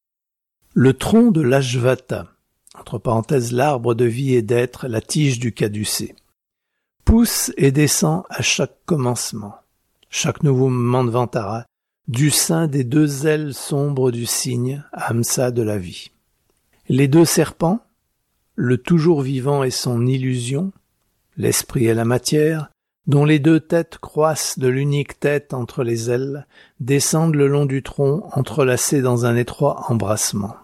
A: Le tronc de l'Ashvata, entre parenthèses l'arbre de vie et d'être, la tige du caducée, pousse et descend à chaque commencement, chaque nouveau manvantara, du sein des deux ailes sombres du cygne, Hamsa de la vie. Les deux serpents, le toujours vivant et son illusion, l'esprit et la matière, dont les deux têtes croissent de l'unique tête entre les ailes, descendent le long du tronc entrelacés dans un étroit embrassement.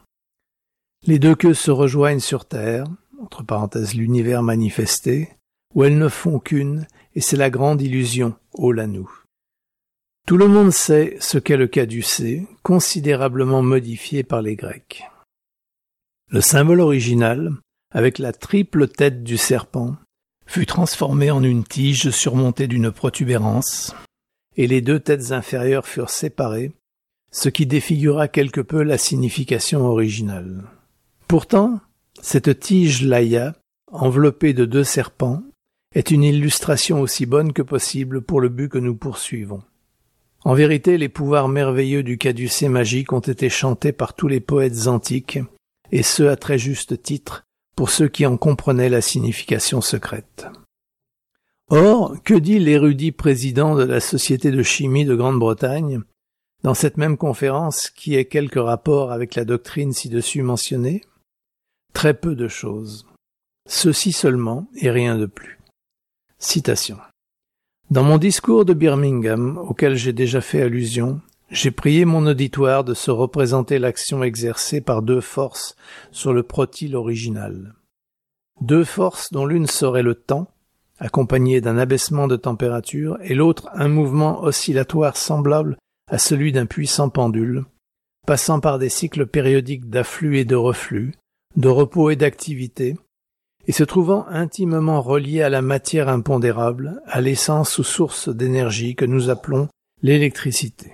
A: Les deux queues se rejoignent sur terre, entre parenthèses l'univers manifesté, où elles ne font qu'une, et c'est la grande illusion, ô Lanou. Tout le monde sait ce qu'est le caducée, considérablement modifié par les Grecs. Le symbole original, avec la triple tête du serpent, fut transformé en une tige surmontée d'une protubérance, et les deux têtes inférieures furent séparées, ce qui défigura quelque peu la signification originale. Pourtant, cette tige Laya, enveloppée de deux serpents, est une illustration aussi bonne que possible pour le but que nous poursuivons. En vérité, les pouvoirs merveilleux du caducée magique ont été chantés par tous les poètes antiques, et ce à très juste titre, pour ceux qui en comprenaient la signification secrète. Or, que dit l'érudit président de la Société de chimie de Grande-Bretagne, dans cette même conférence qui ait quelque rapport avec la doctrine ci-dessus mentionnée? Très peu de choses. Ceci seulement et rien de plus. Citation. Dans mon discours de Birmingham, auquel j'ai déjà fait allusion, j'ai prié mon auditoire de se représenter l'action exercée par deux forces sur le protyle original. Deux forces dont l'une serait le temps, accompagné d'un abaissement de température, et l'autre un mouvement oscillatoire semblable à celui d'un puissant pendule, passant par des cycles périodiques d'afflux et de reflux, de repos et d'activité, et se trouvant intimement relié à la matière impondérable, à l'essence ou source d'énergie que nous appelons l'électricité.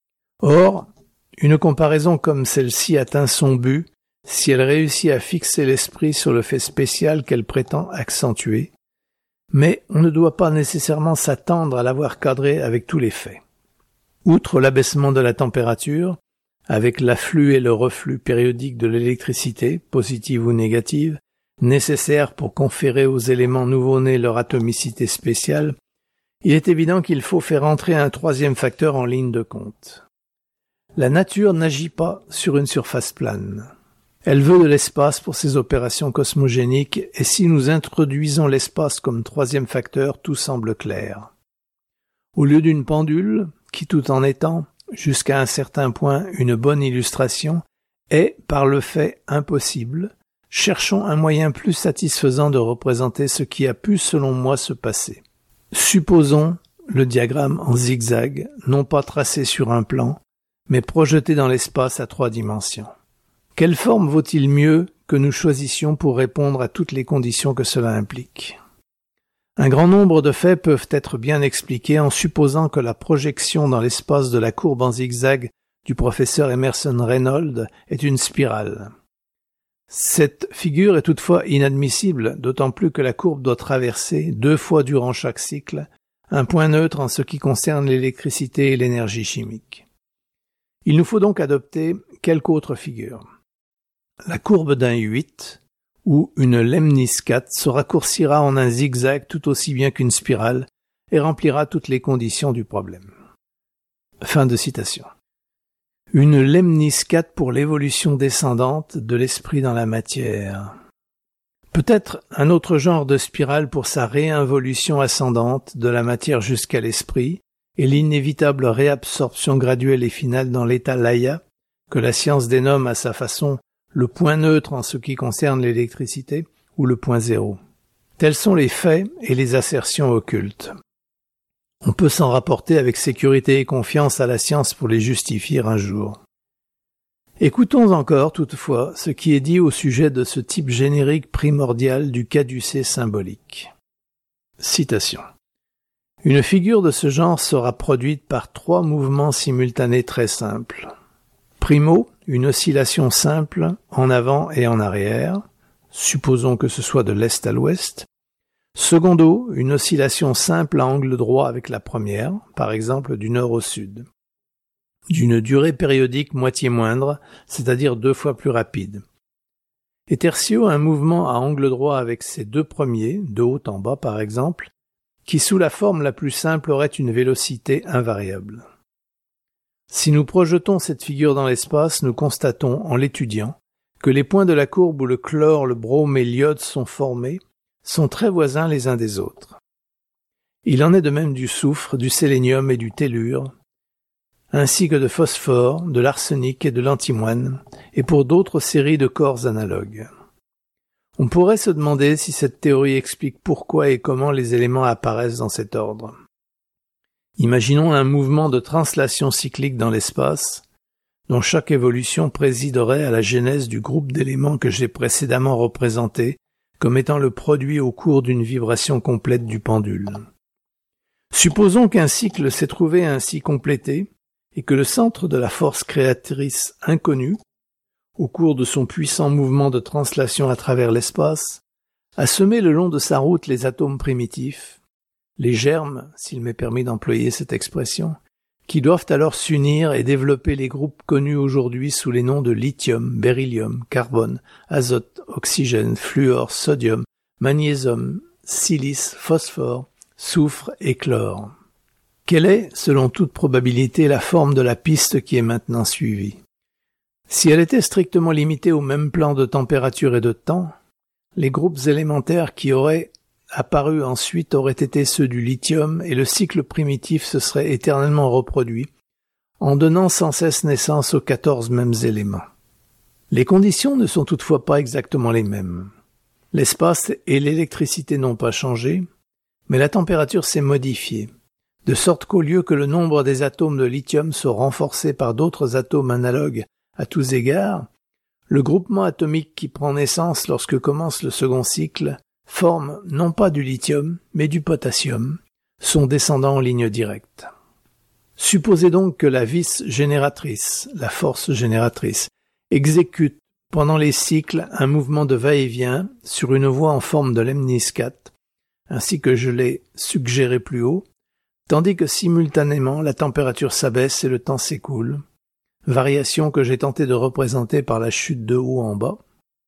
A: Or, une comparaison comme celle-ci atteint son but si elle réussit à fixer l'esprit sur le fait spécial qu'elle prétend accentuer, mais on ne doit pas nécessairement s'attendre à l'avoir cadrée avec tous les faits. Outre l'abaissement de la température, avec l'afflux et le reflux périodiques de l'électricité, positive ou négative, nécessaires pour conférer aux éléments nouveau-nés leur atomicité spéciale, il est évident qu'il faut faire entrer un troisième facteur en ligne de compte. La nature n'agit pas sur une surface plane. Elle veut de l'espace pour ses opérations cosmogéniques, et si nous introduisons l'espace comme troisième facteur, tout semble clair. Au lieu d'une pendule, qui tout en étant, jusqu'à un certain point, une bonne illustration, est, par le fait, impossible, cherchons un moyen plus satisfaisant de représenter ce qui a pu, selon moi, se passer. Supposons le diagramme en zigzag, non pas tracé sur un plan, mais projeté dans l'espace à trois dimensions. Quelle forme vaut-il mieux que nous choisissions pour répondre à toutes les conditions que cela implique? Un grand nombre de faits peuvent être bien expliqués en supposant que la projection dans l'espace de la courbe en zigzag du professeur Emerson Reynolds est une spirale. Cette figure est toutefois inadmissible, d'autant plus que la courbe doit traverser, deux fois durant chaque cycle, un point neutre en ce qui concerne l'électricité et l'énergie chimique. Il nous faut donc adopter quelque autre figure. La courbe d'un huit, où une lemniscate se raccourcira en un zigzag tout aussi bien qu'une spirale et remplira toutes les conditions du problème. Fin de citation. Une lemniscate pour l'évolution descendante de l'esprit dans la matière. Peut-être un autre genre de spirale pour sa réinvolution ascendante de la matière jusqu'à l'esprit et l'inévitable réabsorption graduelle et finale dans l'état laya, que la science dénomme à sa façon le point neutre en ce qui concerne l'électricité, ou le point zéro. Tels sont les faits et les assertions occultes. On peut s'en rapporter avec sécurité et confiance à la science pour les justifier un jour. Écoutons encore, toutefois, ce qui est dit au sujet de ce type générique primordial du caducée symbolique. Citation. Une figure de ce genre sera produite par trois mouvements simultanés très simples. Primo, une oscillation simple en avant et en arrière, supposons que ce soit de l'est à l'ouest. Secondo, une oscillation simple à angle droit avec la première, par exemple du nord au sud. D'une durée périodique moitié moindre, c'est-à-dire deux fois plus rapide. Et tertio, un mouvement à angle droit avec ces deux premiers, de haut en bas par exemple, qui sous la forme la plus simple aurait une vélocité invariable. Si nous projetons cette figure dans l'espace, nous constatons, en l'étudiant, que les points de la courbe où le chlore, le brome et l'iode sont formés sont très voisins les uns des autres. Il en est de même du soufre, du sélénium et du tellure, ainsi que de phosphore, de l'arsenic et de l'antimoine, et pour d'autres séries de corps analogues. On pourrait se demander si cette théorie explique pourquoi et comment les éléments apparaissent dans cet ordre. Imaginons un mouvement de translation cyclique dans l'espace, dont chaque évolution présiderait à la genèse du groupe d'éléments que j'ai précédemment représenté comme étant le produit au cours d'une vibration complète du pendule. Supposons qu'un cycle s'est trouvé ainsi complété et que le centre de la force créatrice inconnue, au cours de son puissant mouvement de translation à travers l'espace, a semé le long de sa route les atomes primitifs, les germes, s'il m'est permis d'employer cette expression, qui doivent alors s'unir et développer les groupes connus aujourd'hui sous les noms de lithium, beryllium, carbone, azote, oxygène, fluor, sodium, magnésium, silice, phosphore, soufre et chlore. Quelle est, selon toute probabilité, la forme de la piste qui est maintenant suivie? Si elle était strictement limitée au même plan de température et de temps, les groupes élémentaires qui auraient apparus ensuite auraient été ceux du lithium et le cycle primitif se serait éternellement reproduit, en donnant sans cesse naissance aux quatorze mêmes éléments. Les conditions ne sont toutefois pas exactement les mêmes. L'espace et l'électricité n'ont pas changé, mais la température s'est modifiée, de sorte qu'au lieu que le nombre des atomes de lithium soit renforcé par d'autres atomes analogues à tous égards, le groupement atomique qui prend naissance lorsque commence le second cycle forme non pas du lithium, mais du potassium, son descendant en ligne directe. Supposez donc que la vis génératrice, la force génératrice, exécute pendant les cycles un mouvement de va-et-vient sur une voie en forme de lemniscate, ainsi que je l'ai suggéré plus haut, tandis que simultanément la température s'abaisse et le temps s'écoule, variation que j'ai tenté de représenter par la chute de haut en bas,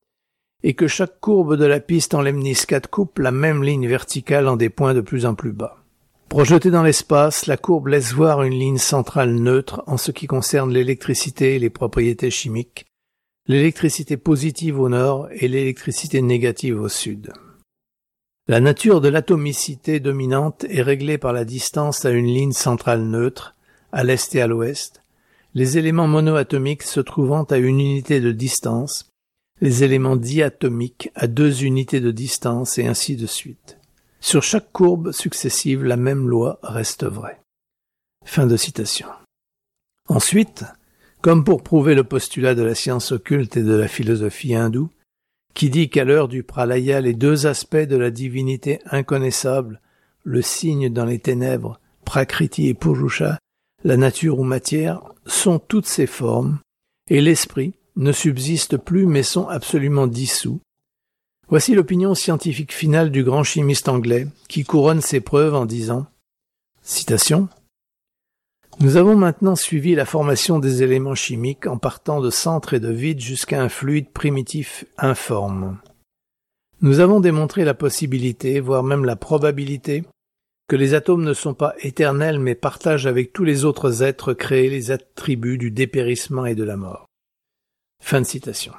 A: et que chaque courbe de la piste en lemniscate coupe la même ligne verticale en des points de plus en plus bas. Projetée dans l'espace, la courbe laisse voir une ligne centrale neutre en ce qui concerne l'électricité et les propriétés chimiques, l'électricité positive au nord et l'électricité négative au sud. La nature de l'atomicité dominante est réglée par la distance à une ligne centrale neutre, à l'est et à l'ouest, les éléments monoatomiques se trouvant à une unité de distance, les éléments diatomiques à deux unités de distance et ainsi de suite. Sur chaque courbe successive, la même loi reste vraie. Fin de citation. Ensuite, comme pour prouver le postulat de la science occulte et de la philosophie hindoue, qui dit qu'à l'heure du pralaya, les deux aspects de la divinité inconnaissable, le signe dans les ténèbres, prakriti et purusha, la nature ou matière, sont toutes ces formes, et l'esprit ne subsiste plus mais sont absolument dissous. Voici l'opinion scientifique finale du grand chimiste anglais, qui couronne ses preuves en disant, citation, « Nous avons maintenant suivi la formation des éléments chimiques en partant de centre et de vide jusqu'à un fluide primitif informe. Nous avons démontré la possibilité, voire même la probabilité, que les atomes ne sont pas éternels mais partagent avec tous les autres êtres créés les attributs du dépérissement et de la mort. » Fin de citation.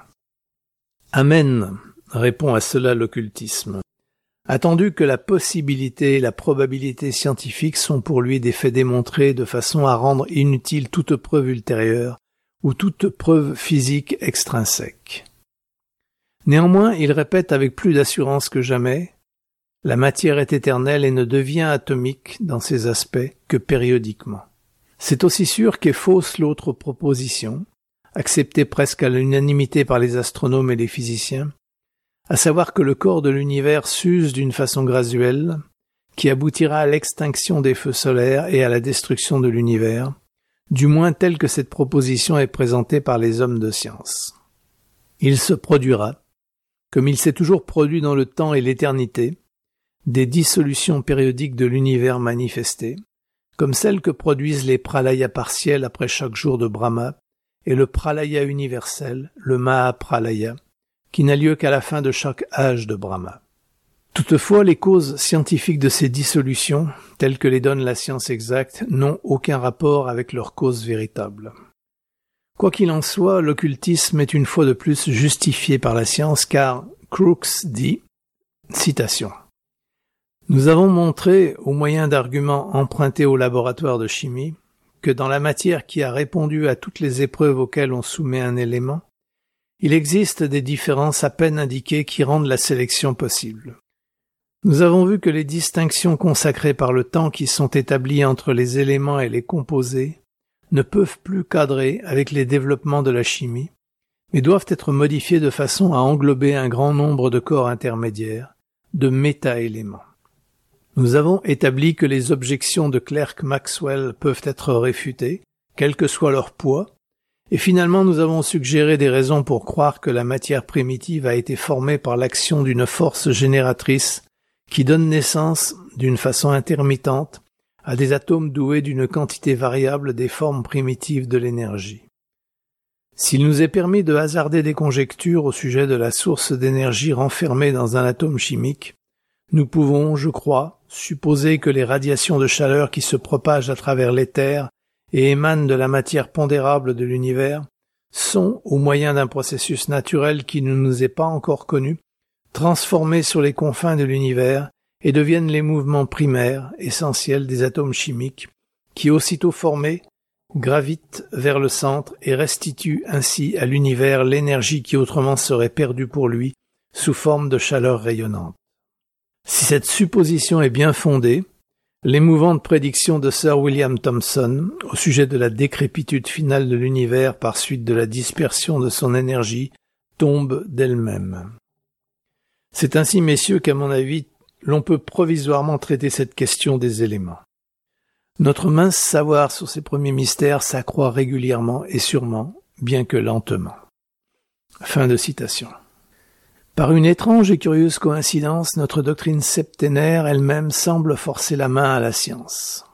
A: Amen, répond à cela l'occultisme. Attendu que la possibilité et la probabilité scientifiques sont pour lui des faits démontrés de façon à rendre inutile toute preuve ultérieure ou toute preuve physique extrinsèque. Néanmoins, il répète avec plus d'assurance que jamais, la matière est éternelle et ne devient atomique dans ses aspects que périodiquement. C'est aussi sûr qu'est fausse l'autre proposition, acceptée presque à l'unanimité par les astronomes et les physiciens, à savoir que le corps de l'univers s'use d'une façon graduelle, qui aboutira à l'extinction des feux solaires et à la destruction de l'univers, du moins telle que cette proposition est présentée par les hommes de science. Il se produira, comme il s'est toujours produit dans le temps et l'éternité, des dissolutions périodiques de l'univers manifestées, comme celles que produisent les pralayas partiels après chaque jour de Brahma, et le pralaya universel, le Mahapralaya, qui n'a lieu qu'à la fin de chaque âge de Brahma. Toutefois, les causes scientifiques de ces dissolutions, telles que les donne la science exacte, n'ont aucun rapport avec leurs causes véritables. Quoi qu'il en soit, l'occultisme est une fois de plus justifié par la science, car Crookes dit, citation, « Nous avons montré, au moyen d'arguments empruntés au laboratoire de chimie, que dans la matière qui a répondu à toutes les épreuves auxquelles on soumet un élément, il existe des différences à peine indiquées qui rendent la sélection possible. Nous avons vu que les distinctions consacrées par le temps qui sont établies entre les éléments et les composés ne peuvent plus cadrer avec les développements de la chimie, mais doivent être modifiées de façon à englober un grand nombre de corps intermédiaires, de méta-éléments. Nous avons établi que les objections de Clerk-Maxwell peuvent être réfutées, quel que soit leur poids, et finalement nous avons suggéré des raisons pour croire que la matière primitive a été formée par l'action d'une force génératrice qui donne naissance, d'une façon intermittente, à des atomes doués d'une quantité variable des formes primitives de l'énergie. S'il nous est permis de hasarder des conjectures au sujet de la source d'énergie renfermée dans un atome chimique, nous pouvons, je crois, supposer que les radiations de chaleur qui se propagent à travers l'éther et émanent de la matière pondérable de l'univers sont, au moyen d'un processus naturel qui ne nous est pas encore connu, transformées sur les confins de l'univers et deviennent les mouvements primaires, essentiels des atomes chimiques, qui, aussitôt formés, gravitent vers le centre et restituent ainsi à l'univers l'énergie qui autrement serait perdue pour lui sous forme de chaleur rayonnante. Si cette supposition est bien fondée, l'émouvante prédiction de Sir William Thomson au sujet de la décrépitude finale de l'univers par suite de la dispersion de son énergie tombe d'elle-même. C'est ainsi, messieurs, qu'à mon avis, l'on peut provisoirement traiter cette question des éléments. Notre mince savoir sur ces premiers mystères s'accroît régulièrement et sûrement, bien que lentement. Fin de citation. Par une étrange et curieuse coïncidence, notre doctrine septénaire elle-même semble forcer la main à la science.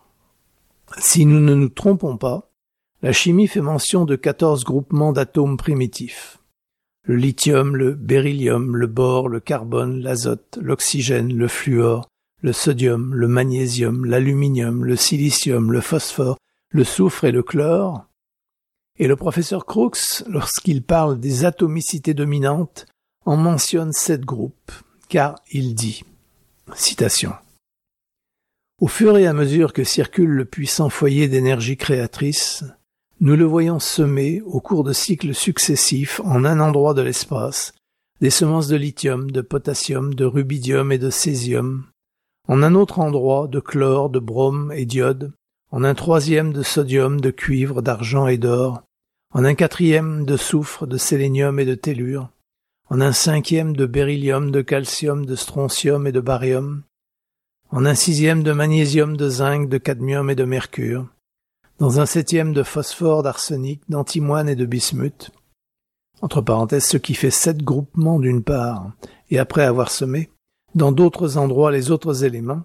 A: Si nous ne nous trompons pas, la chimie fait mention de quatorze groupements d'atomes primitifs. Le lithium, le beryllium, le bore, le carbone, l'azote, l'oxygène, le fluor, le sodium, le magnésium, l'aluminium, le silicium, le phosphore, le soufre et le chlore. Et le professeur Crookes, lorsqu'il parle des atomicités dominantes, en mentionne sept groupes, car il dit, citation, « Au fur et à mesure que circule le puissant foyer d'énergie créatrice, nous le voyons semer, au cours de cycles successifs, en un endroit de l'espace, des semences de lithium, de potassium, de rubidium et de césium, en un autre endroit de chlore, de brome et d'iode, en un troisième de sodium, de cuivre, d'argent et d'or, en un quatrième de soufre, de sélénium et de tellure, en un cinquième de beryllium, de calcium, de strontium et de baryum, en un sixième de magnésium, de zinc, de cadmium et de mercure, dans un septième de phosphore, d'arsenic, d'antimoine et de bismuth, entre parenthèses, ce qui fait sept groupements d'une part, et après avoir semé, dans d'autres endroits les autres éléments,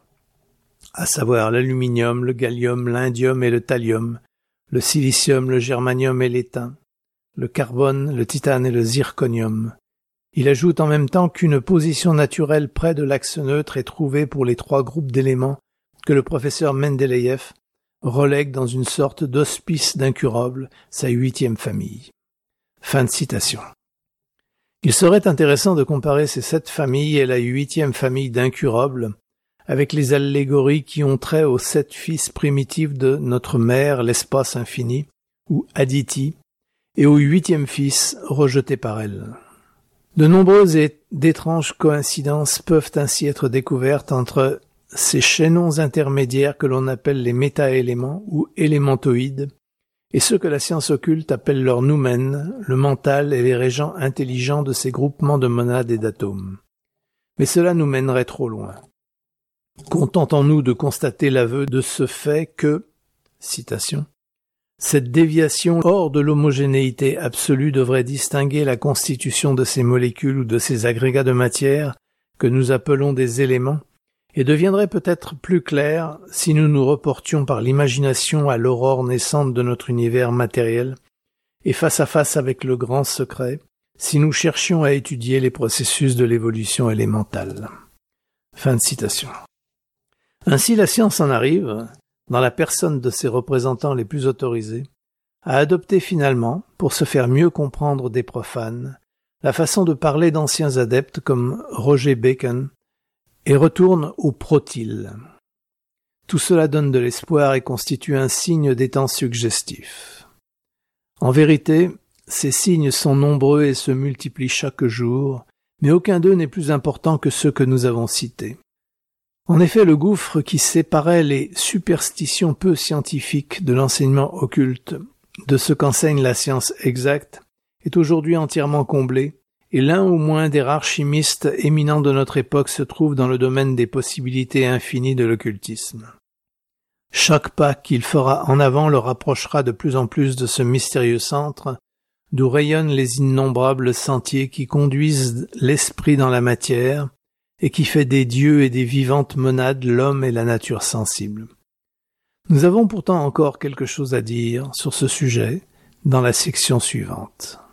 A: à savoir l'aluminium, le gallium, l'indium et le thallium, le silicium, le germanium et l'étain, le carbone, le titane et le zirconium. Il ajoute en même temps qu'une position naturelle près de l'axe neutre est trouvée pour les trois groupes d'éléments que le professeur Mendeleïev relègue dans une sorte d'hospice d'incurables, sa huitième famille. Fin de citation. Il serait intéressant de comparer ces sept familles et la huitième famille d'incurables avec les allégories qui ont trait aux sept fils primitifs de notre mère, l'espace infini, ou Aditi, et au huitième fils rejeté par elle. De nombreuses et d'étranges coïncidences peuvent ainsi être découvertes entre ces chaînons intermédiaires que l'on appelle les méta-éléments ou élémentoïdes, et ceux que la science occulte appelle leur noumène, le mental et les régents intelligents de ces groupements de monades et d'atomes. Mais cela nous mènerait trop loin. Contentons-nous de constater l'aveu de ce fait que, citation, « cette déviation hors de l'homogénéité absolue devrait distinguer la constitution de ces molécules ou de ces agrégats de matière que nous appelons des éléments, et deviendrait peut-être plus clair si nous nous reportions par l'imagination à l'aurore naissante de notre univers matériel, et face à face avec le grand secret, si nous cherchions à étudier les processus de l'évolution élémentale. » Fin de citation. Ainsi la science en arrive, dans la personne de ses représentants les plus autorisés, à adopter finalement, pour se faire mieux comprendre des profanes, la façon de parler d'anciens adeptes comme Roger Bacon, et retourne au protyle. Tout cela donne de l'espoir et constitue un signe des temps suggestifs. En vérité, ces signes sont nombreux et se multiplient chaque jour, mais aucun d'eux n'est plus important que ceux que nous avons cités. En effet, le gouffre qui séparait les superstitions peu scientifiques de l'enseignement occulte, de ce qu'enseigne la science exacte, est aujourd'hui entièrement comblé, et l'un ou moins des rares chimistes éminents de notre époque se trouve dans le domaine des possibilités infinies de l'occultisme. Chaque pas qu'il fera en avant le rapprochera de plus en plus de ce mystérieux centre, d'où rayonnent les innombrables sentiers qui conduisent l'esprit dans la matière, et qui fait des dieux et des vivantes monades l'homme et la nature sensible. Nous avons pourtant encore quelque chose à dire sur ce sujet dans la section suivante.